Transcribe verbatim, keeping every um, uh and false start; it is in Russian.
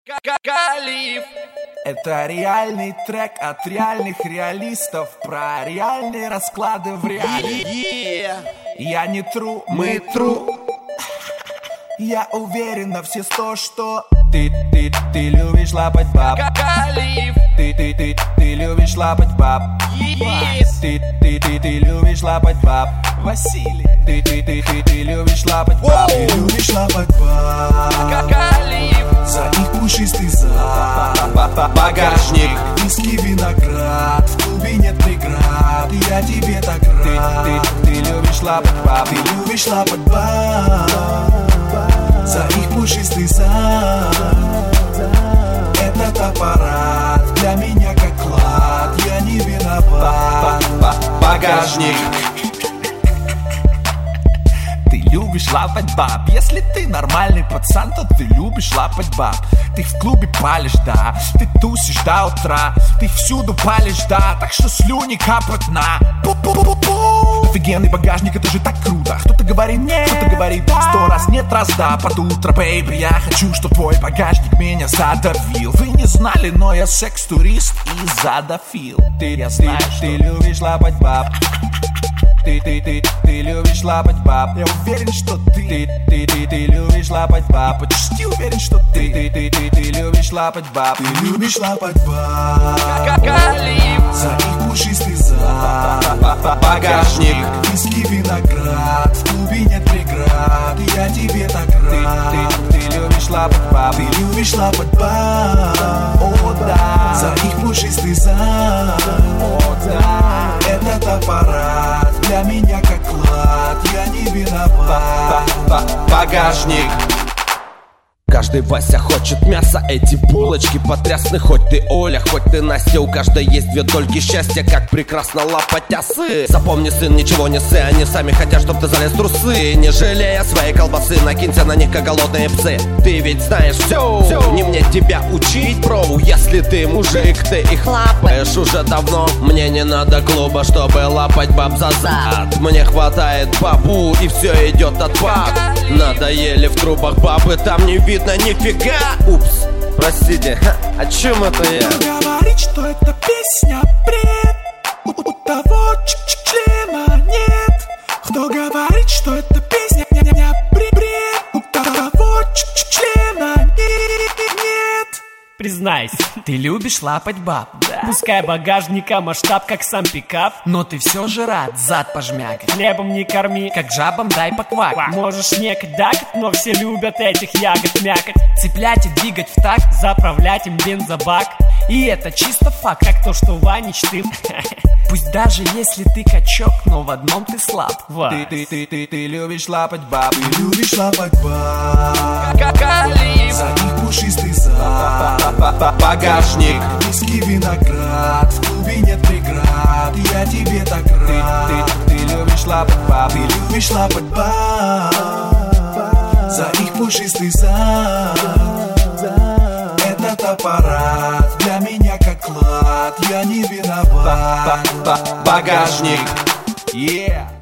Калиф. Это реальный трек от реальных реалистов про реальные расклады в реале. Yeah. Я не тру, мы тру. Я уверен на все сто, что ты, ты, ты любишь лапать баб. Калиф. Ты, ты, ты, ты любишь лапать баб. Yes. Ты, ты, ты, ты любишь лапать баб. Василий. Ты, ты, ты, ты, ты любишь лапать баб. Ты любишь лапать баб. Калиф. За них пушистый зад. Багажник. Виски, виноград. В клубе нет преград. Я тебе так рад. Ты, ты, ты любишь лапать баб. Ты любишь лапать баб. За их пушистый зад. Этот аппарат для меня как клад. Я не виноват. Багажник. Ты любишь лапать баб. Если ты нормальный пацан, то ты любишь лапать баб. Ты в клубе палишь, да. Ты тусишь до утра. Ты всюду палишь, да. Так что слюни капают на пу-пу-пу-пу. Офигенный багажник, это же так круто. Кто-то говорит нет, кто-то говорит сто раз нет, раз да. Под утро, бэйби, я хочу, чтоб твой багажник меня задавил. Вы не знали, но я секс-турист и задофил. Ты, я знаю, ты, ты любишь лапать баб. Ты, ты, ты, ты любишь лапать баб. Я уверен, что ты Ты, ты, ты, ты любишь лапать баб. Почти уверен, что ты Ты, ты, ты, ты любишь лапать баб. Ты любишь лапать баб. Калиф. За их пушистый зад. Багажник. Виски, виноград. В клубе нет преград. Я тебе так рад. Ты, ты, ты любишь лапать баб. Ты любишь лапать баб. О, да. За их пушистый зад. О, да. Этот аппарат для меня как клад. Я не виноват. Багажник. Каждый Вася хочет мяса, эти булочки потрясны. Хоть ты Оля, хоть ты Настя, у каждой есть две дольки счастья. Как прекрасно лапать осы. Запомни, сын, ничего не ссы. Они сами хотят, чтоб ты залез в трусы. Не жалея своей колбасы, накинься на них, как голодные псы. Ты ведь знаешь все, все. Не мне тебя учить, броу. Если ты мужик, ты их лапаешь уже давно. Мне не надо клуба, чтобы лапать баб за зад. Мне хватает бабу, и все идет отпад. Надоели в трубах бабы, там не видно нифига. Упс, простите, ха, о чем это я? Кто говорит, что эта песня бред? У, у того члена нет. Кто говорит, что эта песня не бред? У того члена нет. Признайся, ты любишь лапать баб, да. Пускай багажника масштаб, как сам пикап, но ты все же рад зад пожмякать. Хлебом не корми, как жабам дай поквак. Можешь некать дакать, но все любят этих ягод мякать. Цеплять и двигать в такт, заправлять им бензобак. И это чисто факт, как то, что Ванич ты. Пусть даже если ты качок, но в одном ты слаб. Ты, ты, ты, ты, ты любишь лапать баб. Ты любишь лапать баб. Калиф. За них пушистый зад. Багажник. Виски, виноград. В клубе нет преград. Я тебе так рад. Ты, ты, ты любишь лапать баб. Ты любишь лапать баб. За их пушистый зад. Этот аппарат для меня как клад. Я не виноват. Багажник. Yeah.